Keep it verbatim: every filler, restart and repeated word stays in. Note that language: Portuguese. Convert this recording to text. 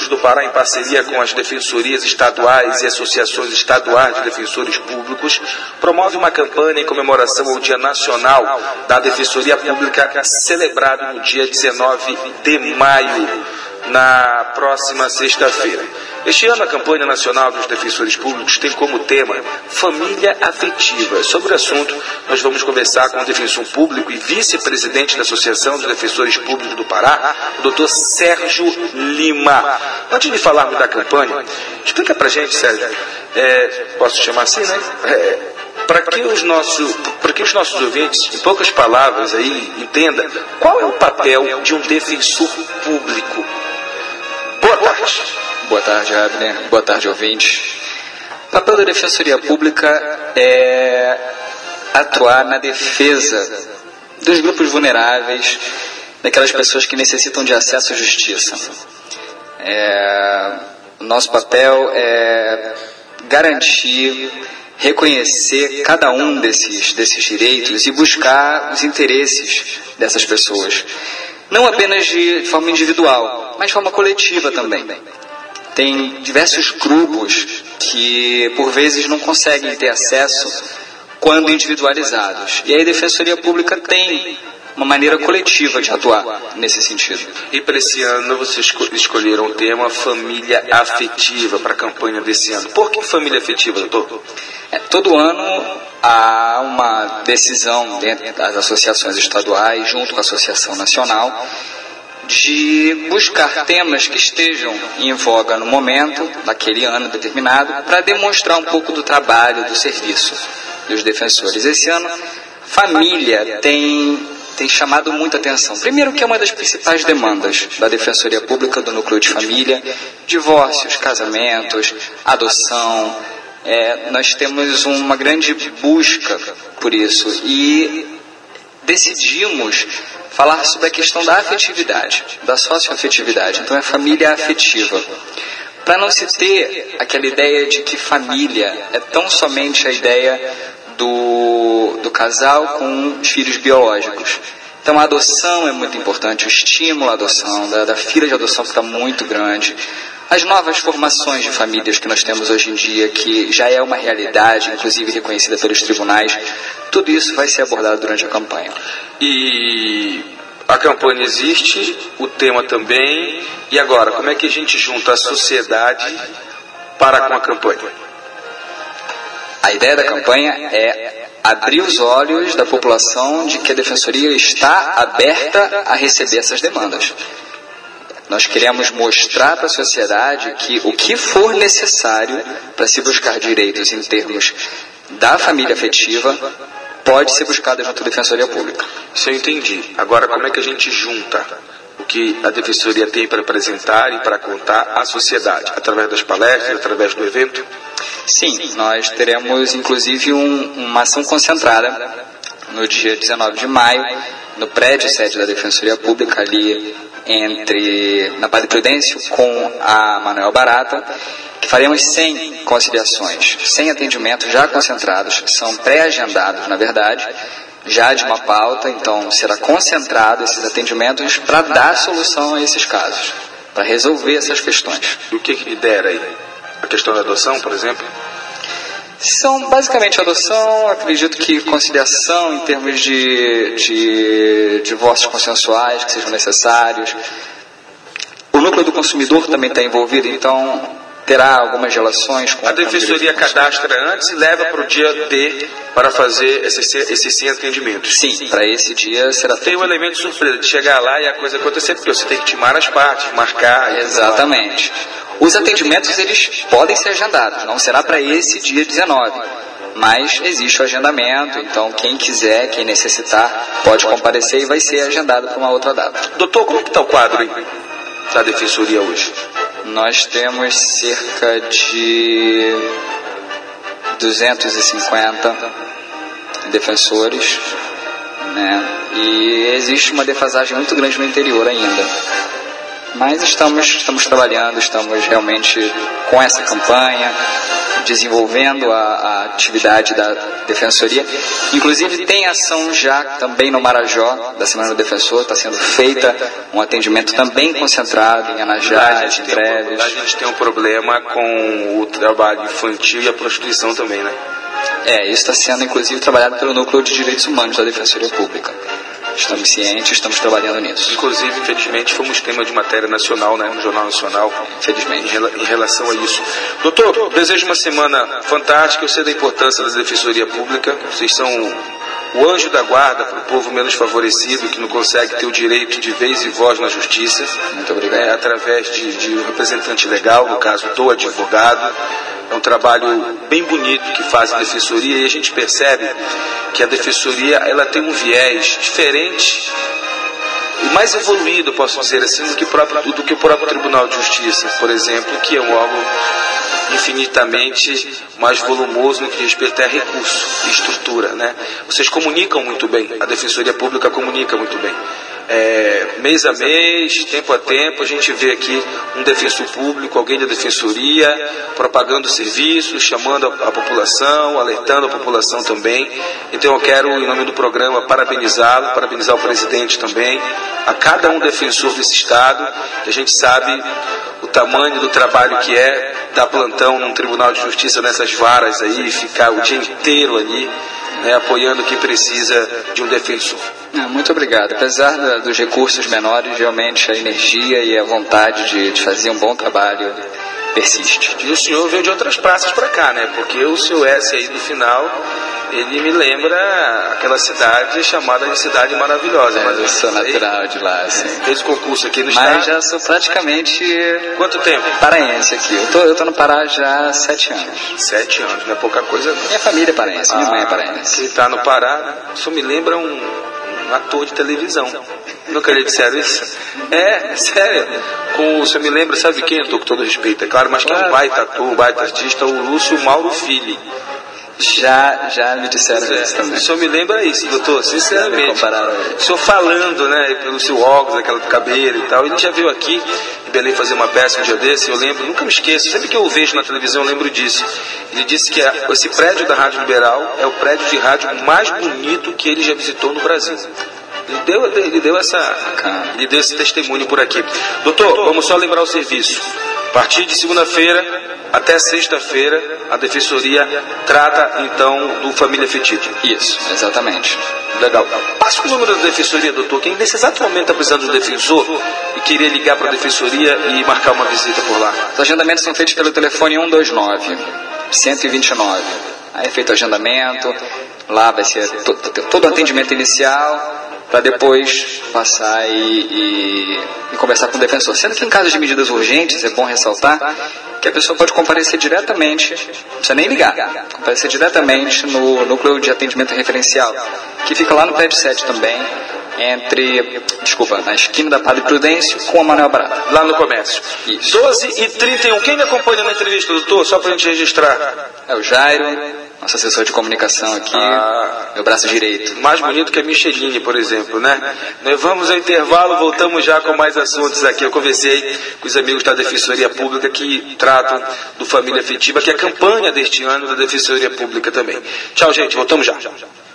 do Pará, em parceria com as defensorias estaduais e associações estaduais de defensores públicos, promove uma campanha em comemoração ao Dia Nacional da Defensoria Pública, celebrado no dia dezenove de maio, na próxima sexta-feira. Este ano, a campanha nacional dos defensores públicos tem como tema Família Afetiva. Sobre o assunto, nós vamos conversar com o defensor público e vice-presidente da Associação dos Defensores Públicos do Pará, o doutor Sérgio Lima. Antes de falarmos da campanha, explica pra gente, Sérgio, é, posso chamar assim, né? É, para que os nossos, para que os nossos ouvintes, em poucas palavras aí, entendam qual é o papel de um defensor público. Boa tarde. Boa tarde, Abner. Boa tarde, ouvintes. O papel da Defensoria Pública é atuar na defesa dos grupos vulneráveis, daquelas pessoas que necessitam de acesso à justiça. É, o nosso papel é garantir, reconhecer cada um desses, desses direitos e buscar os interesses dessas pessoas. Não apenas de forma individual, mas de forma coletiva também. Tem diversos grupos que, por vezes, não conseguem ter acesso quando individualizados. E aí a Defensoria Pública tem uma maneira coletiva de atuar nesse sentido. E para esse ano vocês esco- escolheram o tema Família Afetiva para a campanha desse ano. Por que Família Afetiva, doutor? É, todo ano há uma decisão dentro das associações estaduais, junto com a Associação Nacional, de buscar temas que estejam em voga no momento, naquele ano determinado, para demonstrar um pouco do trabalho, do serviço dos defensores. Esse ano, família tem, tem chamado muita atenção. Primeiro que é uma das principais demandas da Defensoria Pública do Núcleo de Família: divórcios, casamentos, adoção. É, nós temos uma grande busca por isso e decidimos falar sobre a questão da afetividade, da socioafetividade. Então é família afetiva. Para não se ter aquela ideia de que família é tão somente a ideia do, do casal com os filhos biológicos. Então a adoção é muito importante, o estímulo à adoção, da, da fila de adoção fica muito grande. As novas formações de famílias que nós temos hoje em dia, que já é uma realidade, inclusive reconhecida pelos tribunais, tudo isso vai ser abordado durante a campanha. E a campanha existe, o tema também, e agora, como é que a gente junta a sociedade para com a campanha? A ideia da campanha é abrir os olhos da população de que a Defensoria está aberta a receber essas demandas. Nós queremos mostrar para a sociedade que o que for necessário para se buscar direitos em termos da família afetiva pode ser buscado junto à Defensoria Pública. Isso eu entendi. Agora, como é que a gente junta o que a Defensoria tem para apresentar e para contar à sociedade? Através das palestras, através do evento? Sim, nós teremos inclusive um, uma ação concentrada no dia dezenove de maio, no prédio sede da Defensoria Pública, ali entre na Padre Prudêncio com a Manuel Barata, que faremos cem conciliações, cem atendimentos já concentrados, são pré-agendados, na verdade, já de uma pauta, então será concentrado esses atendimentos para dar solução a esses casos, para resolver essas questões. E o que que lidera aí? A questão da adoção, por exemplo? São basicamente adoção, acredito que conciliação em termos de, de divórcios consensuais que sejam necessários. O núcleo do consumidor também está envolvido, então terá algumas relações com a Defensoria cadastra antes e leva para o dia D para fazer esses, esses cem atendimentos. Sim, para esse dia será feito. Tem um elemento surpresa de chegar lá e a coisa acontecer, porque você tem que timar as partes, marcar. Exatamente. Os atendimentos, eles podem ser agendados, não será para esse dia dezenove, mas existe o agendamento, então quem quiser, quem necessitar, pode comparecer e vai ser agendado para uma outra data. Doutor, como que está o quadro aí da Defensoria hoje? Nós temos cerca de duzentos e cinquenta defensores, né? E existe uma defasagem muito grande no interior ainda. Mas estamos, estamos trabalhando, estamos realmente com essa campanha, desenvolvendo a, a atividade da Defensoria. Inclusive tem ação já também no Marajó, da Semana do Defensor, está sendo feita um atendimento também concentrado em Anajás, em Treves. Lá a gente tem um problema com o trabalho infantil e a prostituição também, né? É, isso está sendo inclusive trabalhado pelo Núcleo de Direitos Humanos da Defensoria Pública. Estamos cientes, estamos trabalhando nisso. Inclusive, infelizmente, fomos tema de matéria nacional, né, no Jornal Nacional, infelizmente, em relação a isso. Doutor, desejo uma semana fantástica. Eu sei da importância da Defensoria Pública. Vocês são o anjo da guarda para o povo menos favorecido, que não consegue ter o direito de vez e voz na justiça. Muito obrigado. É, através de, de um representante legal, no caso do advogado. É um trabalho bem bonito que faz a Defensoria, e a gente percebe que a Defensoria ela tem um viés diferente e mais evoluído, posso dizer assim, do que, próprio, do que o próprio Tribunal de Justiça, por exemplo, que é um órgão infinitamente mais volumoso no que diz respeito a recurso e estrutura, né? Vocês comunicam muito bem, a Defensoria Pública comunica muito bem. É, mês a mês, tempo a tempo, a gente vê aqui um defensor público, alguém da Defensoria, propagando serviços, chamando a, a população, alertando a população também. Então eu quero, em nome do programa, parabenizá-lo, parabenizar o presidente também, a cada um defensor desse Estado, que a gente sabe o tamanho do trabalho que é dar plantão num Tribunal de Justiça nessas varas aí, ficar o dia inteiro ali, né, apoiando quem precisa de um defensor. Muito obrigado. Apesar da, dos recursos menores, realmente a energia e a vontade de, de fazer um bom trabalho persiste. E o senhor veio de outras praças para cá, né? Porque o seu S aí do final, ele me lembra aquela cidade chamada de Cidade Maravilhosa. É, mas eu sou natural de lá, assim. Fez concurso aqui no Mas estado? já sou praticamente... Quanto tempo? Paraense aqui. Eu tô, eu tô no Pará já há sete anos. Sete anos, não é pouca coisa não. Minha família é paraense, minha ah, mãe é paraense. Quem tá no Pará, isso me lembra um... um ator de televisão. Nunca lhe disseram isso? É, sério. Com, você me lembra, sabe quem? Eu tô com todo respeito, é claro, mas que é um baita ator, um baita artista, o Lúcio Mauro Filho. Já, já me disseram é, isso também. O senhor me lembra isso, doutor, sinceramente. O senhor falando, né, pelo seu óculos, aquela cabelo e tal. Ele já veio aqui em Belém fazer uma peça um dia desse, eu lembro, nunca me esqueço, sempre que eu o vejo na televisão eu lembro disso. Ele disse que esse prédio da Rádio Liberal é o prédio de rádio mais bonito que ele já visitou no Brasil. Ele deu, ele deu, essa, ele deu esse testemunho por aqui. Doutor, vamos só lembrar o serviço. A partir de segunda-feira até sexta-feira, a Defensoria trata, então, do família afetiva. Isso, exatamente. Legal. Passa o número da Defensoria, doutor. Quem nesse exato momento está precisando de um defensor e queria ligar para a Defensoria e marcar uma visita por lá. Os agendamentos são feitos pelo telefone um dois nove, um dois nove. Aí é feito o agendamento, lá vai ser to- todo o atendimento inicial, para depois passar e, e, e conversar com o defensor. Sendo que em casos de medidas urgentes, é bom ressaltar que a pessoa pode comparecer diretamente, não precisa nem ligar, comparecer diretamente no núcleo de atendimento referencial, que fica lá no prédio sete também, entre, desculpa, na esquina da Padre Prudêncio com a Manuel Barata. Lá no comércio. Isso. doze e trinta e um. Quem me acompanha na entrevista, doutor? Só para a gente registrar. É o Jairo, nosso assessor de comunicação aqui, ah, meu braço direito. Mais bonito que a Micheline, por exemplo, né? Nós vamos ao intervalo, voltamos já com mais assuntos aqui. Eu conversei com os amigos da Defensoria Pública que tratam do Família Afetiva, que é a campanha deste ano da Defensoria Pública também. Tchau, gente, voltamos já.